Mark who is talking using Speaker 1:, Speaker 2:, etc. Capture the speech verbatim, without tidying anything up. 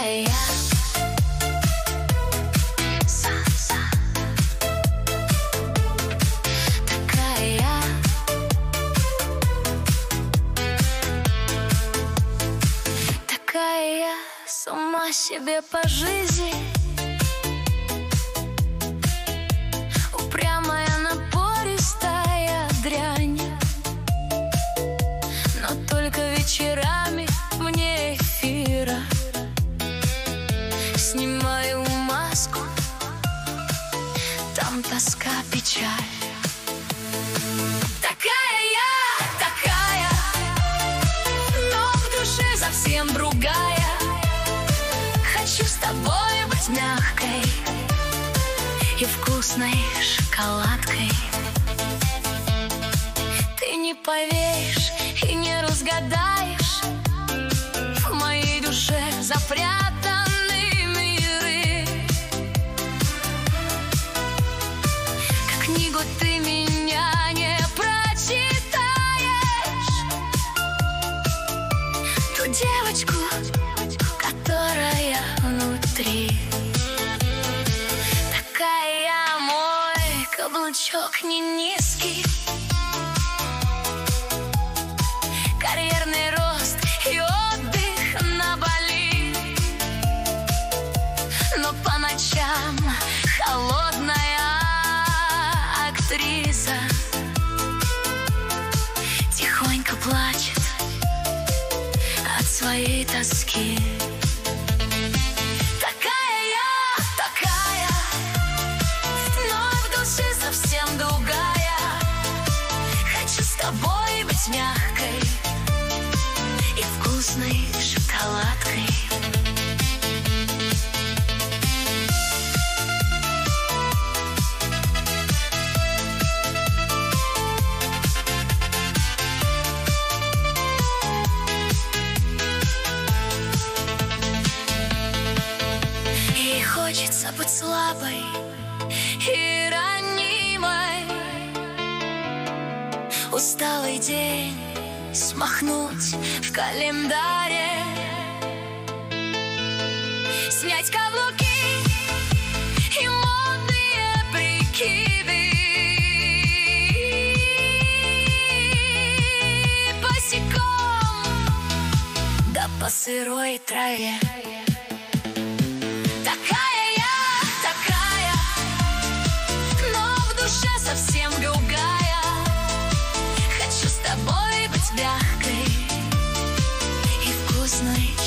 Speaker 1: Такая я. Такая я. Такая я, сама себе по жизни. Упрямая, напористая дрянь. Но только вечерами вне эфира снимаю маску, там тоска, печаль. Такая я, такая, но в душе совсем другая. Хочу с тобой быть мягкой и вкусной шоколадкой. Ты не поверишь и не разгадаешь, в моей душе запрятаны миры. Как книгу ты меня не прочитаешь, ту девочку, которая внутри. Такая я, мой каблучок не низкий, карьерный рост и отдых на Бали. Но по ночам холодная актриса тихонько плачет от своей тоски. Такая я, такая, но в душе совсем другая. Хочу с тобой быть мягкой и вкусной шоколадкой. И хочется быть слабой и ранимой, усталый день смахнуть в календаре, снять каблуки и модные прикиды, босиком да по сырой траве. Такая я, такая, но в душе совсем другая. Хочу с тобой быть мягкой и вкусной